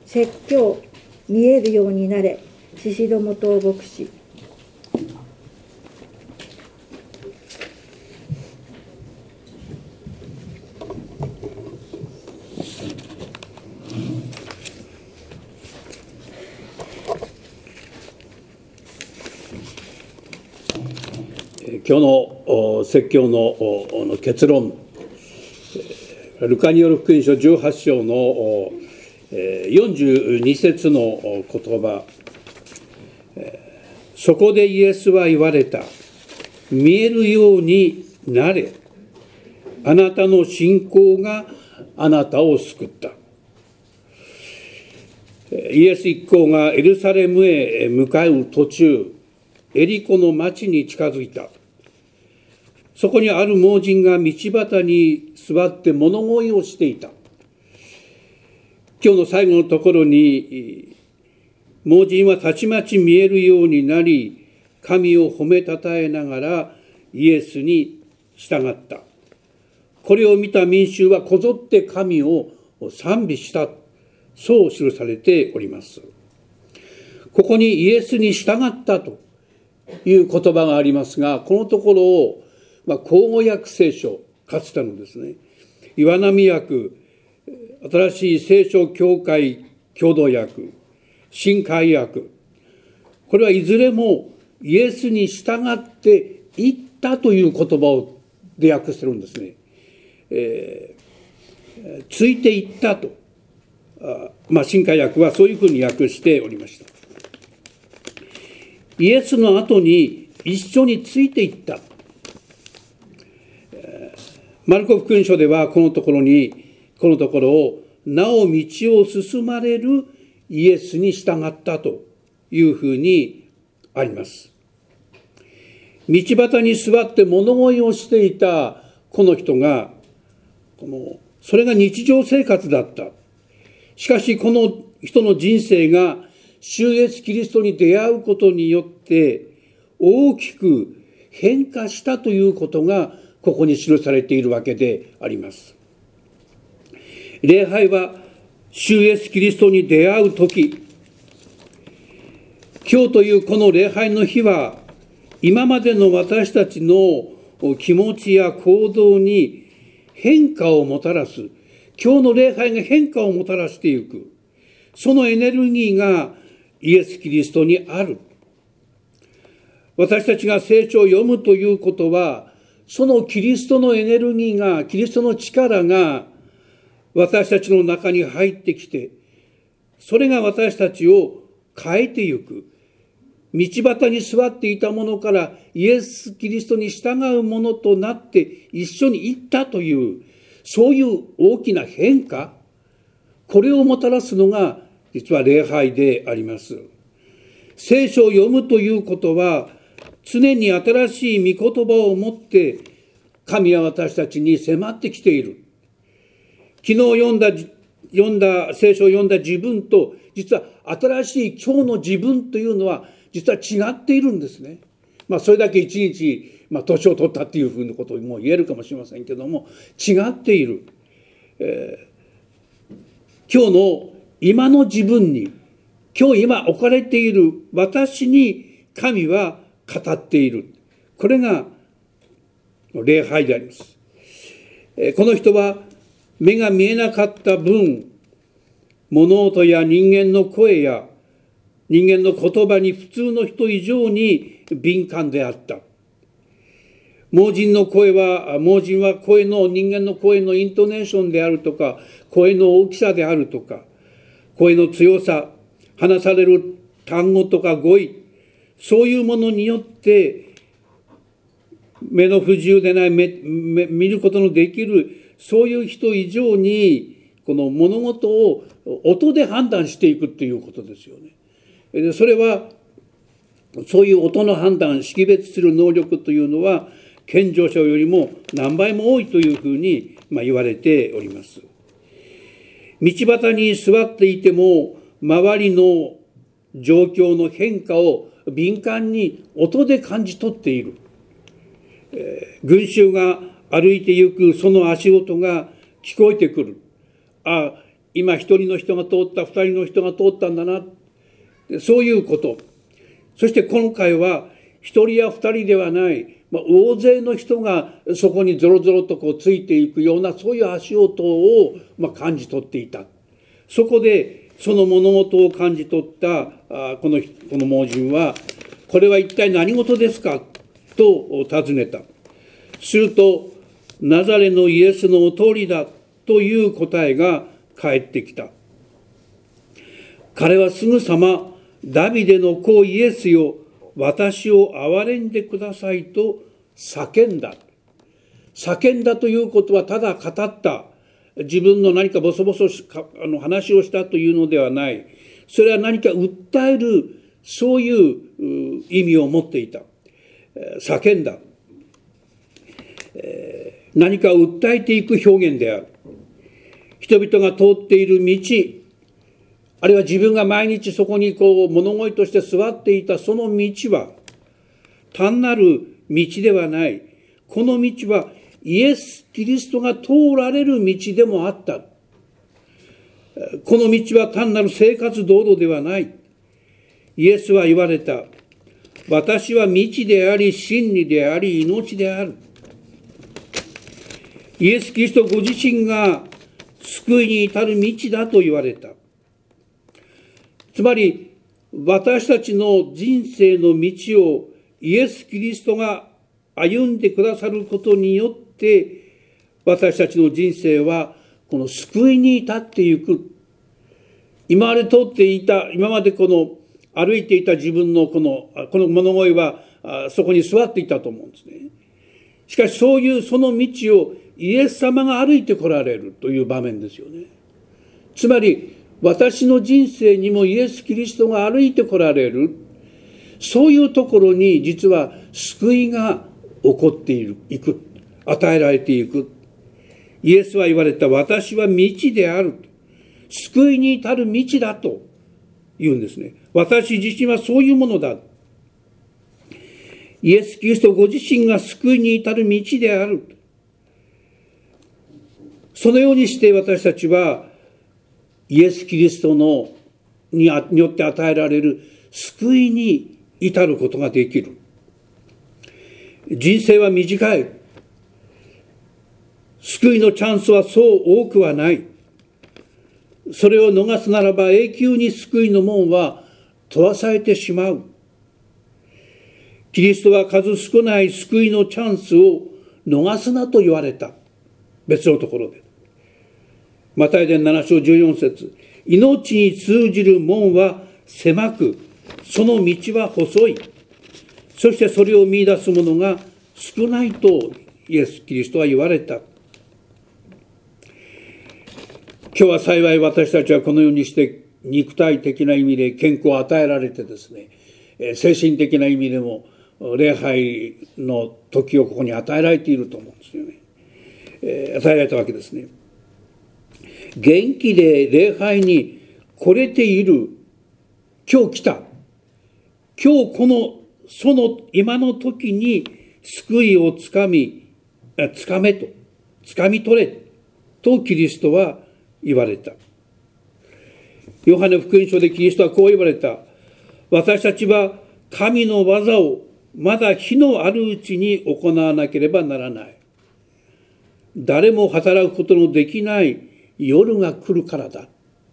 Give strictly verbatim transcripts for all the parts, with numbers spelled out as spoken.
説教、見えるようになれ、獅子ども倒牧師。 今日の説教の結論、ルカによる福音書じゅうはち章のよんじゅうに節の言葉、そこでイエスは言われた。見えるようになれ。あなたの信仰があなたを救った。イエス一行がエルサレムへ向かう途中、エリコの町に近づいた。そこにある盲人が道端に座って物乞いをしていた。今日の最後のところに、盲人はたちまち見えるようになり、神を褒めたたえながらイエスに従った。これを見た民衆はこぞって神を賛美した。そう記されております。ここにイエスに従ったという言葉がありますが、このところをまあ、口語訳聖書、かつてのですね、岩波訳、新しい聖書教会共同訳、新海訳、これはいずれもイエスに従っていったという言葉をで訳してるんですね。えー、ついていったと、あまあ、新海訳はそういうふうに訳しておりました。イエスの後に一緒についていった。マルコ福音書ではこのところに、このところを、なお道を進まれるイエスに従ったというふうにあります。道端に座って物乞いをしていたこの人が、このそれが日常生活だった。しかしこの人の人生が主イエスキリストに出会うことによって大きく変化したということがここに記されているわけであります。礼拝は主イエスキリストに出会うとき、今日というこの礼拝の日は今までの私たちの気持ちや行動に変化をもたらす、今日の礼拝が変化をもたらしていく、そのエネルギーがイエスキリストにある。私たちが聖書を読むということは、そのキリストのエネルギーが、キリストの力が私たちの中に入ってきて、それが私たちを変えてゆく。道端に座っていたものからイエス・キリストに従うものとなって一緒に行ったという、そういう大きな変化、これをもたらすのが実は礼拝であります。聖書を読むということは、常に新しい御言葉を持って神は私たちに迫ってきている。昨日読んだ、読んだ聖書を読んだ自分と、実は新しい今日の自分というのは実は違っているんですね。まあそれだけ一日、まあ、年を取ったっていうふうなことも言えるかもしれませんけども、違っている。えー、今日の今の自分に、今日今置かれている私に神は語っている。これが礼拝であります。この人は目が見えなかった分、物音や人間の声や人間の言葉に普通の人以上に敏感であった。盲人の声は、盲人は声の、人間の声のイントネーションであるとか、声の大きさであるとか、声の強さ、話される単語とか語彙、そういうものによって目の不自由でない、目目見ることのできるそういう人以上にこの物事を音で判断していくということですよね。でそれはそういう音の判断、識別する能力というのは健常者よりも何倍も多いというふうにまあ言われております。道端に座っていても周りの状況の変化を敏感に音で感じ取っている。えー、群衆が歩いてゆくその足音が聞こえてくる。あ、 今一人の人が通った、二人の人が通ったんだな、そういうこと。そして今回は一人や二人ではない、まあ、大勢の人がそこにぞろぞろとこうついていくような、そういう足音をまあ感じ取っていた。そこでその物事を感じ取ったあこのこの盲人は、これは一体何事ですかと尋ねた。すると、ナザレのイエスのお通りだという答えが返ってきた。彼はすぐさま、ダビデの子イエスよ、私を憐れんでくださいと叫んだ。叫んだということはただ語った。自分の何かボソボソあの話をしたというのではない。それは何か訴える、そういう意味を持っていた。叫んだ。何かを訴えていく表現である。人々が通っている道、あるいは自分が毎日そこにこう物乞いとして座っていたその道は単なる道ではない。この道はイエス・キリストが通られる道でもあった。この道は単なる生活道路ではない。イエスは言われた。私は道であり、真理であり、命である。イエス・キリストご自身が救いに至る道だと言われた。つまり、私たちの人生の道をイエス・キリストが歩んでくださることによって、私たちの人生はこの救いに至っていく。今まで通っていた、今までこの歩いていた自分のこの、この物乞いはそこに座っていたと思うんですね。しかしそういうその道をイエス様が歩いてこられるという場面ですよね。つまり私の人生にもイエス・キリストが歩いてこられる。そういうところに実は救いが起こっている、いく、与えられていく。イエスは言われた。私は道である。救いに至る道だと言うんですね。私自身はそういうものだ。イエス・キリストご自身が救いに至る道である。そのようにして私たちはイエス・キリストのによって与えられる救いに至ることができる。人生は短い。救いのチャンスはそう多くはない。それを逃すならば永久に救いの門は閉ざされてしまう。キリストは数少ない救いのチャンスを逃すなと言われた。別のところで。マタイ伝なな章じゅうよん節。命に通じる門は狭く、その道は細い。そしてそれを見出す者が少ないとイエス・キリストは言われた。今日は幸い私たちはこのようにして肉体的な意味で健康を与えられてですね、精神的な意味でも礼拝の時をここに与えられていると思うんですよね。えー、与えられたわけですね。元気で礼拝に来れている、今日来た。今日この、その今の時に救いをつかみ、つかめと、つかみ取れとキリストは言われた。ヨハネ福音書でキリストはこう言われた。私たちは神の技をまだ日のあるうちに行わなければならない。誰も働くことのできない夜が来るからだ。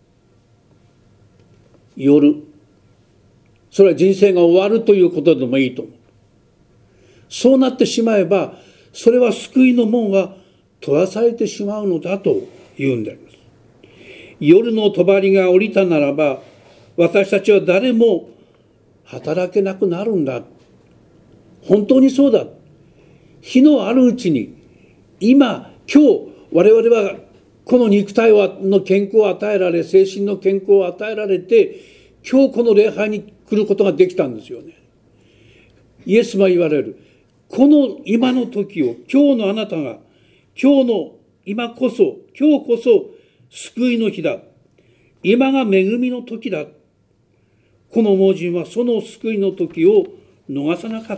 夜。それは人生が終わるということでもいいと思う。そうなってしまえば、それは救いの門は閉ざされてしまうのだと言うんであります。夜の帳が下りたならば、私たちは誰も働けなくなるんだ。本当にそうだ。日のあるうちに、今、今日、我々はこの肉体の健康を与えられ、精神の健康を与えられて、今日この礼拝に来ることができたんですよね。イエスも言われる。この今の時を、今日のあなたが、今日の今こそ、今日こそ救いの日だ。今が恵みの時だ。この盲人はその救いの時を逃さなかった。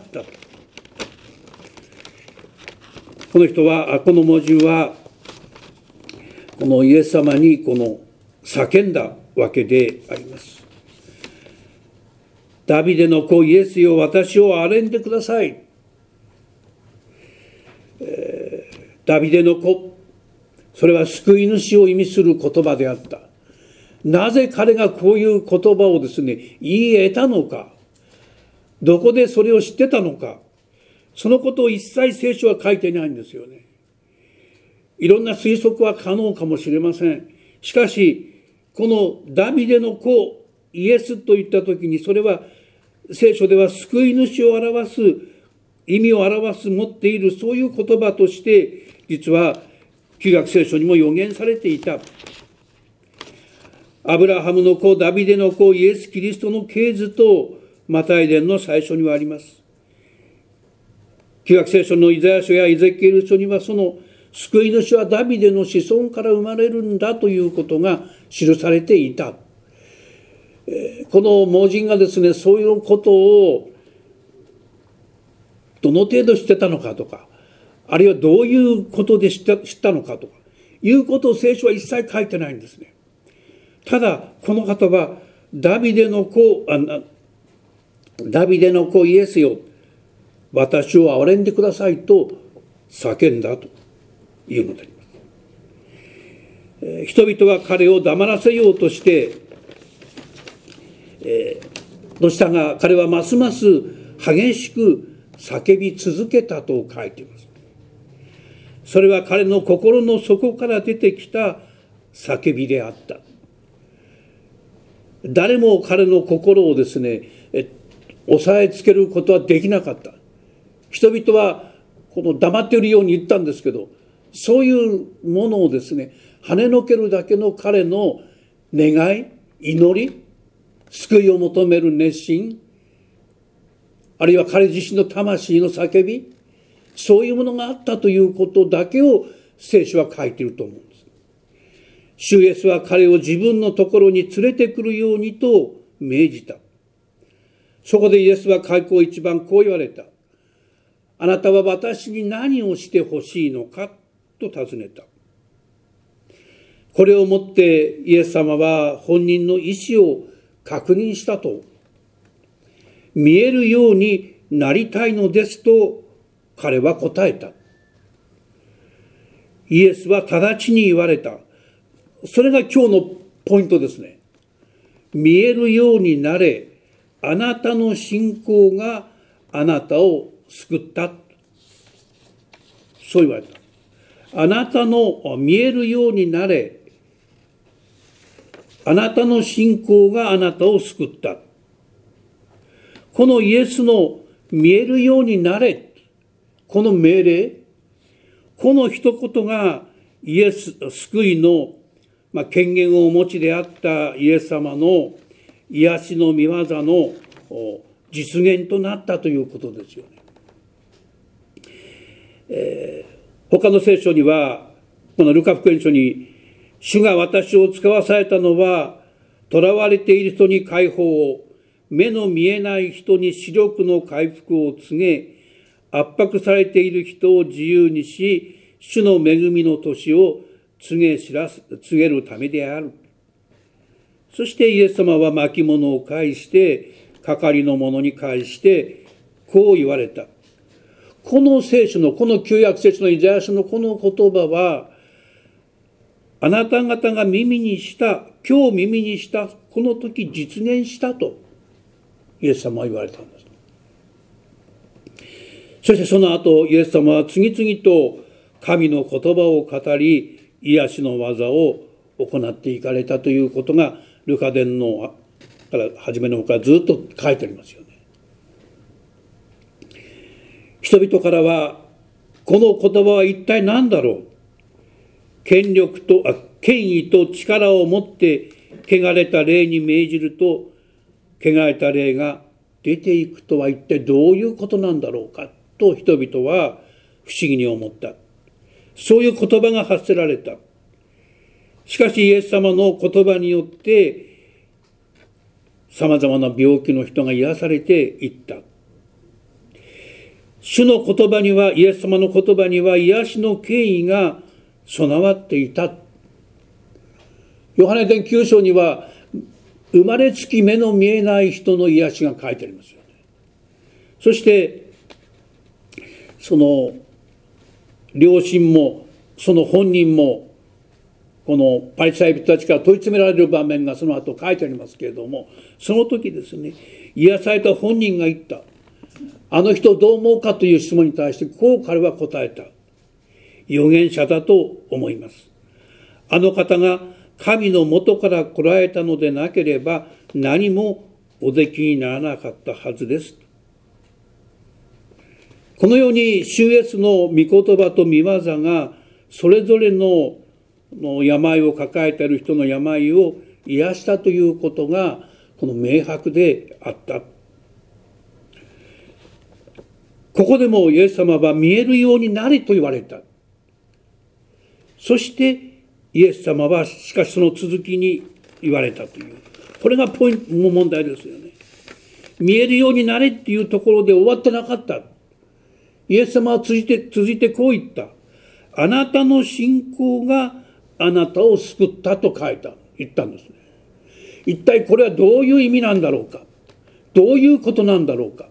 この人は、この盲人は、このイエス様にこの叫んだわけであります。ダビデの子イエスよ、私を憐れんでください。えー、ダビデの子、それは救い主を意味する言葉であった。なぜ彼がこういう言葉をですね、言い得たのか、どこでそれを知ってたのか、そのことを一切聖書は書いていないんですよね。いろんな推測は可能かもしれません。しかし、このダビデの子、イエスといったときに、それは聖書では救い主を表す、意味を表す、持っている、そういう言葉として、実は旧約聖書にも予言されていた。アブラハムの子、ダビデの子、イエス・キリストの系図と、マタイ伝の最初にはあります。旧約聖書のイザヤ書やエゼキエル書には、その救い主はダビデの子孫から生まれるんだということが記されていた。この盲人がですね、そういうことをどの程度知ってたのかとか、あるいはどういうことで知った、知ったのかとかいうことを聖書は一切書いてないんですね。ただこの方はダビデの子、あダビデの子イエスよ、私を憐れんでくださいと叫んだというのであります。えー、人々は彼を黙らせようとして、えー、どうしたが彼はますます激しく叫び続けたと書いています。それは彼の心の底から出てきた叫びであった。誰も彼の心をですね、え押さえつけることはできなかった。人々はこの黙っているように言ったんですけど、そういうものをですね、跳ねのけるだけの彼の願い、祈り、救いを求める熱心、あるいは彼自身の魂の叫び、そういうものがあったということだけを聖書は書いていると思うんです。主イエスは彼を自分のところに連れてくるようにと命じた。そこでイエスは開口一番こう言われた。あなたは私に何をしてほしいのかと尋ねた。これをもってイエス様は本人の意思を確認したと。見えるようになりたいのですと彼は答えた。イエスは直ちに言われた。それが今日のポイントですね。見えるようになれ、あなたの信仰があなたを救った。そう言われた。あなたの見えるようになれ、あなたの信仰があなたを救った。このイエスの見えるようになれ、この命令、この一言がイエス、救いの、まあ、権限をお持ちであったイエス様の癒しの御業の実現となったということですよね。えー、他の聖書には、このルカ福音書に、主が私を使わされたのは、囚われている人に解放を、目の見えない人に視力の回復を告げ、圧迫されている人を自由にし、主の恵みの年を告げ知らす、告げるためである。そしてイエス様は巻物を返して、係の者に返して、こう言われた。この聖書の、この旧約聖書のイザヤ書のこの言葉は、あなた方が耳にした、今日耳にした、この時実現したと、イエス様は言われたんです。そしてその後、イエス様は次々と神の言葉を語り、癒しの技を行っていかれたということが、ルカ伝のから初めの方からずっと書いてありますよね。人々からは、この言葉は一体何だろう。権力と、あ、権威と力を持って汚れた霊に命じると、汚れた霊が出ていくとは一体どういうことなんだろうかと人々は不思議に思った。そういう言葉が発せられた。しかしイエス様の言葉によってさまざまな病気の人が癒されていった。主の言葉には、イエス様の言葉には癒しの権威が備わっていたヨハネ伝きゅう章には生まれつき目の見えない人の癒しが書いてありますよね。そしてその両親もその本人もこのパリサイ人たちから問い詰められる場面がその後書いてありますけれども、その時ですね、癒された本人が言った。あの人どう思うかという質問に対してこう彼は答えた。預言者だと思います。あの方が神の元から来られたのでなければ何もおできにならなかったはずです。このように主イエスの御言葉と御業がそれぞれの病を抱えている人の病を癒したということがこの明白であった。ここでもイエス様は見えるようになれと言われた。そしてイエス様はしかしその続きに言われたという、これがポイントの問題ですよね。見えるようになれっていうところで終わってなかった。イエス様は続いて続いてこう言った。あなたの信仰があなたを救ったと書いた言ったんですね。一体これはどういう意味なんだろうか、どういうことなんだろうか。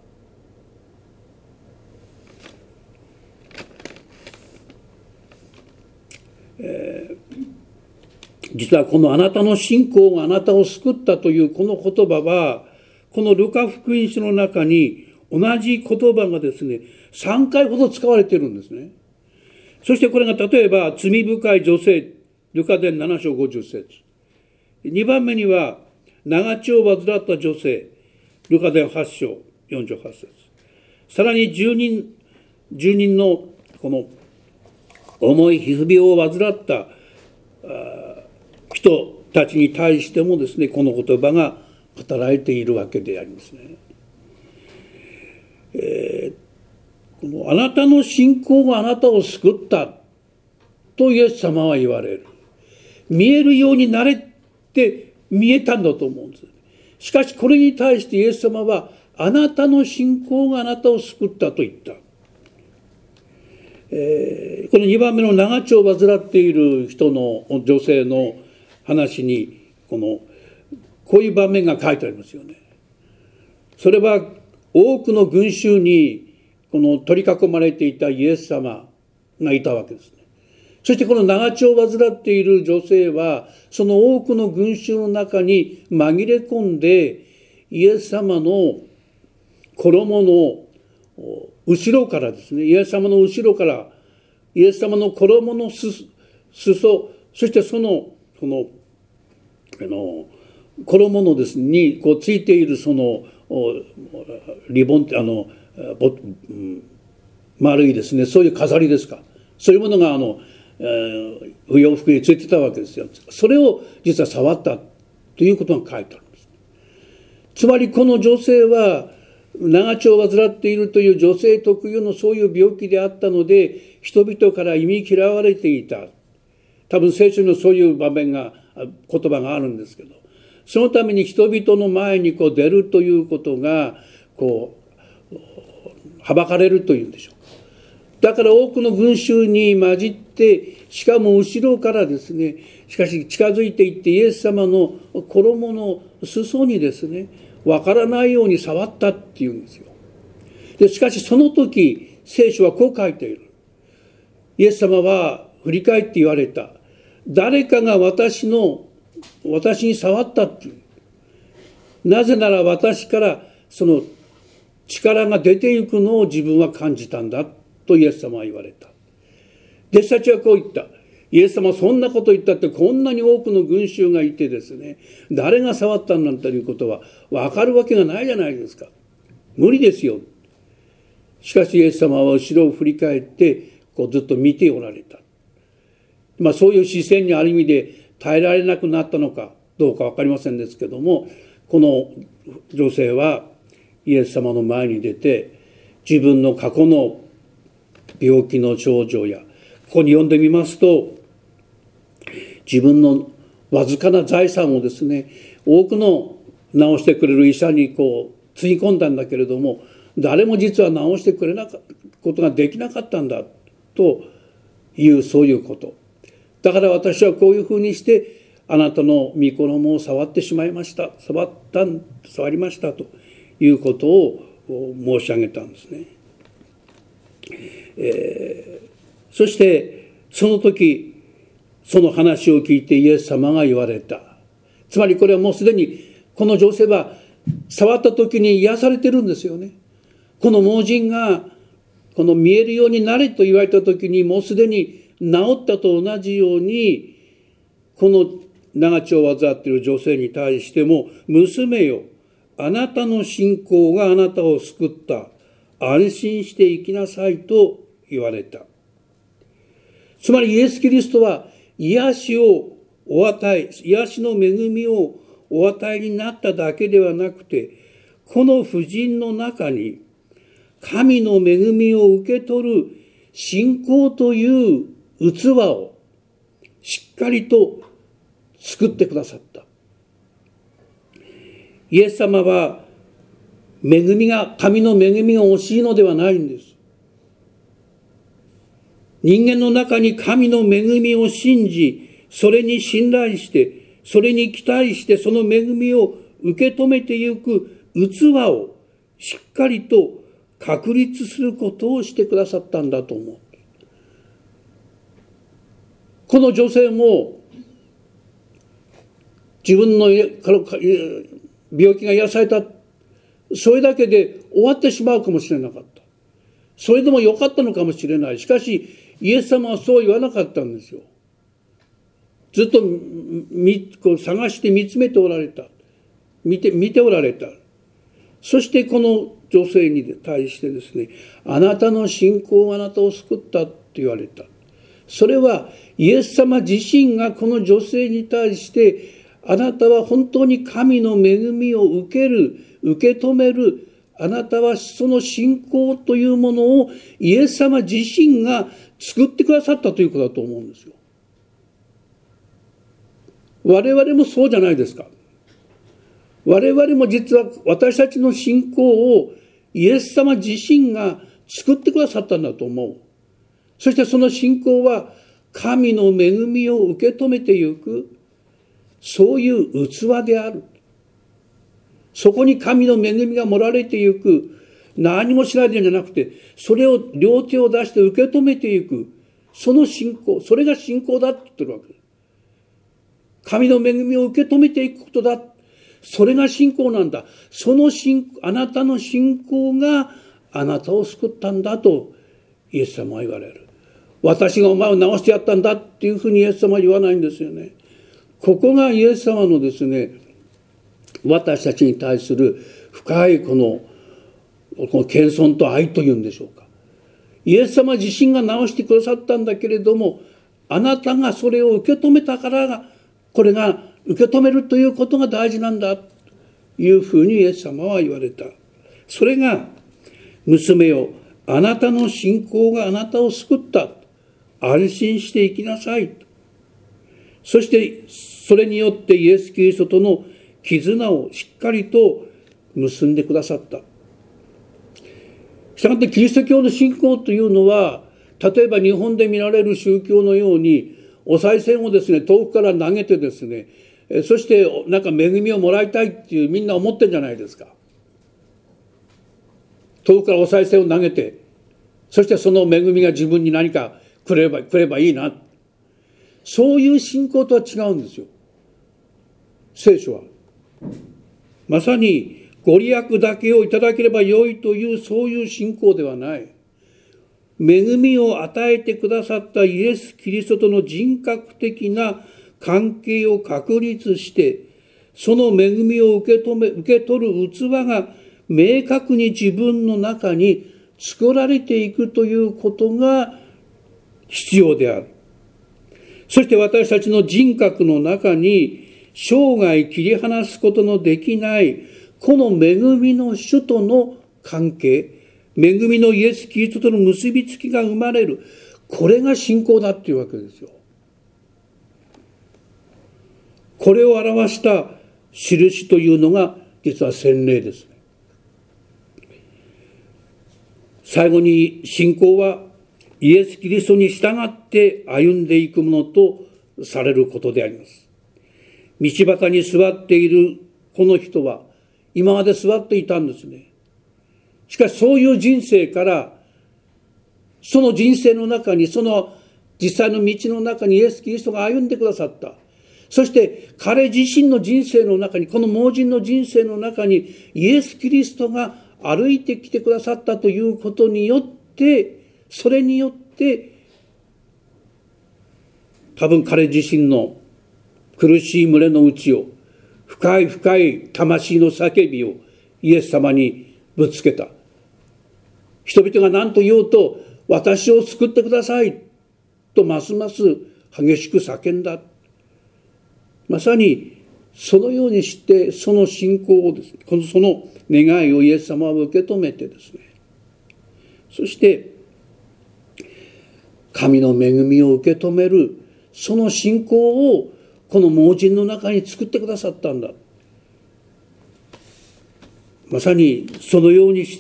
えー、実はこのあなたの信仰があなたを救ったというこの言葉はこのルカ福音書の中に同じ言葉がですねさんかいほど使われているんですね。そしてこれが例えば罪深い女性ルカ伝なな章ごじゅっ節、にばんめには長血を患った女性ルカ伝はち章よんじゅうはち節、さらにじゅうにんじゅうにんのこの重い皮膚病を患った人たちに対してもですねこの言葉が語られているわけでありますね。えー、このあなたの信仰があなたを救ったとイエス様は言われる。見えるようになれって見えたんだと思うんです。しかしこれに対してイエス様はあなたの信仰があなたを救ったと言った。えー、このにばんめの長血を患っている人の女性の話にこのこういう場面が書いてありますよね。それは多くの群衆にこの取り囲まれていたイエス様がいたわけですね。そしてこの長血を患っている女性はその多くの群衆の中に紛れ込んでイエス様の衣の後ろからですね、イエス様の後ろからイエス様の衣の裾、そしてそのこのあの衣のですねにこうついているそのリボンってあのぼ丸いですね、そういう飾りですか、そういうものがあのお洋服についてたわけですよ。それを実は触ったということが書いてあるんです。つまりこの女性は長血を患っているという女性特有のそういう病気であったので人々から忌み嫌われていた。多分聖書にそういう場面が言葉があるんですけど、そのために人々の前にこう出るということがこうはばかれるというんでしょう。だから多くの群衆に混じってしかも後ろからですね、しかし近づいていってイエス様の衣の裾にですねわからないように触ったっていうんですよ。でしかしその時聖書はこう書いている。イエス様は振り返って言われた。誰かが私の私に触ったっていう。なぜなら私からその力が出ていくのを自分は感じたんだとイエス様は言われた。弟子たちはこう言った。イエス様そんなこと言ったってこんなに多くの群衆がいてですね、誰が触ったんなんていうことは分かるわけがないじゃないですか。無理ですよ。しかしイエス様は後ろを振り返ってこうずっと見ておられた。まあそういう視線にある意味で耐えられなくなったのかどうか分かりませんですけども、この女性はイエス様の前に出て自分の過去の病気の症状や、ここに読んでみますと自分のわずかな財産をですね多くの治してくれる医者にこうつぎ込んだんだけれども、誰も実は治してくれなかったことができなかったんだというそういうことだから私はこういうふうにしてあなたの御衣を触ってしまいました、触った触りましたということを申し上げたんですね。えー、そしてその時その話を聞いてイエス様が言われた。つまりこれはもうすでにこの女性は触った時に癒されてるんですよね。この盲人がこの見えるようになれと言われた時にもうすでに治ったと同じように、この長血を患っている女性に対しても、娘よ、あなたの信仰があなたを救った、安心して生きなさいと言われた。つまりイエス・キリストは癒しをお与え、癒しの恵みをお与えになっただけではなくて、この婦人の中に神の恵みを受け取る信仰という器をしっかりと作ってくださった。イエス様は恵みが、神の恵みが惜しいのではないんです。人間の中に神の恵みを信じ、それに信頼して、それに期待して、その恵みを受け止めてゆく器をしっかりと確立することをしてくださったんだと思う。この女性も自分の病気が癒された、それだけで終わってしまうかもしれなかった。それでもよかったのかもしれない。しかしイエス様はそう言わなかったんですよ。ずっとこう探して見つめておられた。見て、見ておられた。そしてこの女性に対してですね、あなたの信仰があなたを救ったと言われた。それはイエス様自身がこの女性に対して、あなたは本当に神の恵みを受ける、受け止める、あなたはその信仰というものをイエス様自身が作ってくださったということだと思うんですよ。我々もそうじゃないですか。我々も実は私たちの信仰をイエス様自身が作ってくださったんだと思う。そしてその信仰は神の恵みを受け止めてゆく、そういう器である。そこに神の恵みが盛られてゆく、何もしないでんじゃなくて、それを両手を出して受け止めていく、その信仰、それが信仰だって言ってるわけです。神の恵みを受け止めていくことだ。それが信仰なんだ。その信、あなたの信仰があなたを救ったんだとイエス様は言われる。私がお前を治してやったんだっていうふうにイエス様は言わないんですよね。ここがイエス様のですね、私たちに対する深いこの、この謙遜と愛というんでしょうか。イエス様自身が治してくださったんだけれども、あなたがそれを受け止めたからが、これが受け止めるということが大事なんだというふうにイエス様は言われた。それが、娘よ、あなたの信仰があなたを救った。安心して生きなさい。そしてそれによってイエス・キリストとの絆をしっかりと結んでくださった。したがってキリスト教の信仰というのは、例えば日本で見られる宗教のようにお賽銭をですね、遠くから投げてですね、そしてなんか恵みをもらいたいっていうみんな思ってるんじゃないですか。遠くからお賽銭を投げて、そしてその恵みが自分に何かくれば、くればいいな。そういう信仰とは違うんですよ。聖書は。まさにご利益だけをいただければよいというそういう信仰ではない。恵みを与えてくださったイエス・キリストとの人格的な関係を確立して、その恵みを受け止め、受け取る器が明確に自分の中に作られていくということが必要である。そして私たちの人格の中に生涯切り離すことのできないこの恵みの主との関係、恵みのイエス・キリストとの結びつきが生まれる。これが信仰だっていうわけですよ。これを表した印というのが実は洗礼ですね。最後に信仰はイエス・キリストに従って歩んでいくものとされることであります。 道端に座っているこの人は今まで座っていたんですね。しかしそういう人生から、その人生の中に、その実際の道の中にイエス・キリストが歩んでくださった。そして彼自身の人生の中に、この盲人の人生の中にイエス・キリストが歩いてきてくださったということによって、それによって多分彼自身の苦しい胸の内を、深い深い魂の叫びをイエス様にぶつけた。人々が何と言おうと、私を救ってくださいとますます激しく叫んだ。まさにそのようにして、その信仰をですね、このその願いをイエス様は受け止めてですね、そして神の恵みを受け止めるその信仰をこの盲人の中に作ってくださったんだ。まさにそのようにして、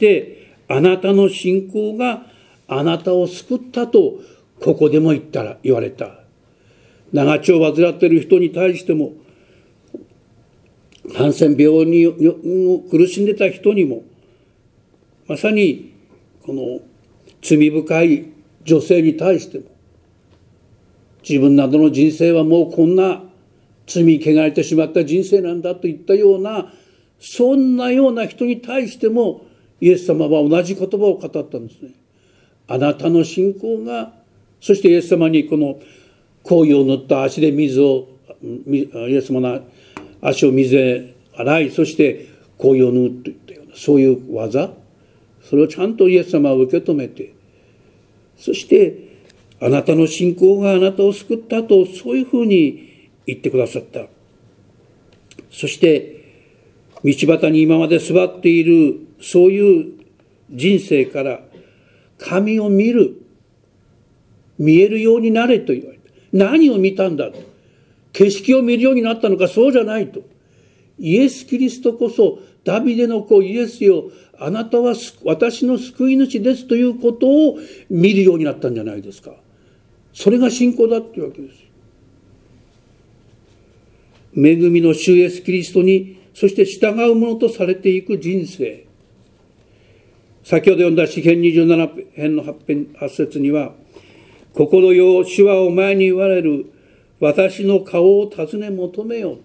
あなたの信仰があなたを救ったとここでも言ったら言われた。長血を患っている人に対しても、ハンセン病に苦しんでた人にも、まさにこの罪深い女性に対しても、自分などの人生はもうこんな罪に汚れてしまった人生なんだといったような、そんなような人に対してもイエス様は同じ言葉を語ったんですね。あなたの信仰が、そしてイエス様にこの香油を塗った足で水を、イエス様の足を水で洗い、そして香油を塗るといったような、そういう技、それをちゃんとイエス様は受け止めて、そしてあなたの信仰があなたを救ったと、そういうふうに言ってくださった。そして道端に今まで座っているそういう人生から神を見る、見えるようになれと言われた。何を見たんだと。景色を見るようになったのか、そうじゃないと。イエス・キリストこそダビデの子イエスよ、あなたは私の救い主ですということを見るようになったんじゃないですか。それが信仰だっていうわけです。恵みの主イエス・キリストに、そして従うものとされていく人生。先ほど読んだ詩編にじゅうなな編のはち節には、心よ主はお前に言われる、私の顔を尋ね求めよ。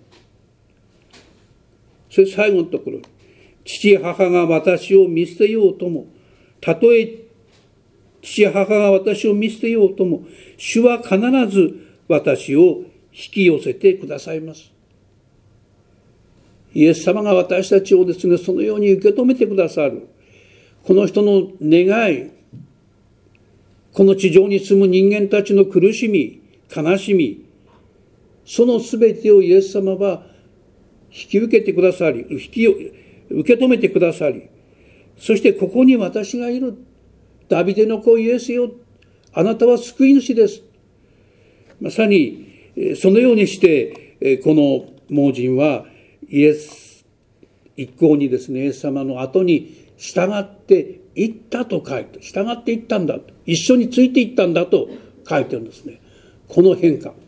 それ最後のところ、父母が私を見捨てようとも、たとえ父母が私を見捨てようとも、主は必ず私を引き寄せてくださいます。イエス様が私たちをですね、そのように受け止めてくださる。この人の願い、この地上に住む人間たちの苦しみ、悲しみ、そのすべてをイエス様は引き受けてくださり、引き受け止めてくださり、そしてここに私がいる。ダビデの子イエスよ、あなたは救い主です。まさにそのようにしてこの盲人はイエス一行にですね、イエス様の後に従っていったと書いて、従っていったんだと、一緒についていったんだと書いてるんですね。この変化、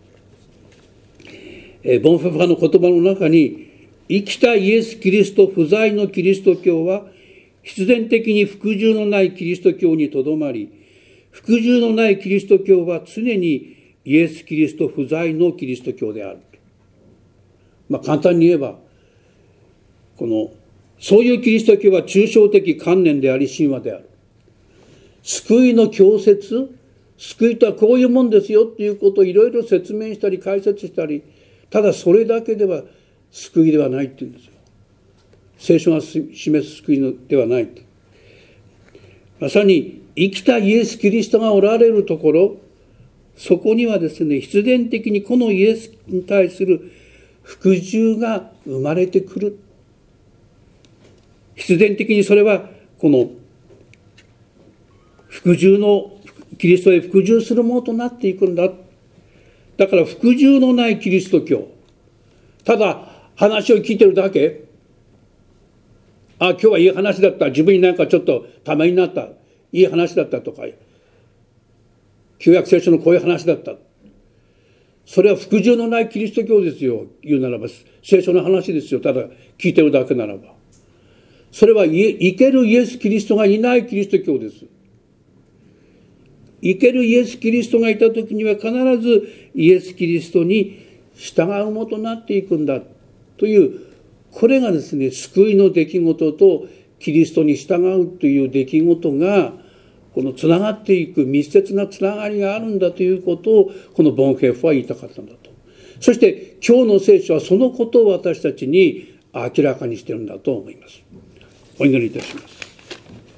ボンフェファの言葉の中に、生きたイエス・キリスト不在のキリスト教は必然的に服従のないキリスト教にとどまり、服従のないキリスト教は常にイエス・キリスト不在のキリスト教である。まあ簡単に言えば、このそういうキリスト教は抽象的観念であり神話である。救いの教説、救いとはこういうもんですよっていうことをいろいろ説明したり解説したり、ただそれだけでは救いではないっていうんですよ。聖書が示す救いのではないと。まさに生きたイエス・キリストがおられるところ、そこにはですね、必然的にこのイエスに対する服従が生まれてくる。必然的にそれはこの服従のキリストへ服従するものとなっていくんだ。だから服従のないキリスト教、ただ話を聞いてるだけ、あ、今日はいい話だった、自分になんかちょっとためになった、いい話だったとか、旧約聖書のこういう話だった、 それは服従のないキリスト教ですよ。言うならば聖書の話ですよ。ただ聞いてるだけならば。それは生けるイエス・キリストがいないキリスト教です。生けるイエス・キリストがいた時には必ずイエス・キリストに従うもとなっていくんだという、これがですね、救いの出来事とキリストに従うという出来事がこのつながっていく密接なつながりがあるんだということをこのボンヘーフは言いたかったんだと。そして今日の聖書はそのことを私たちに明らかにしているんだと思います。お祈りいたします。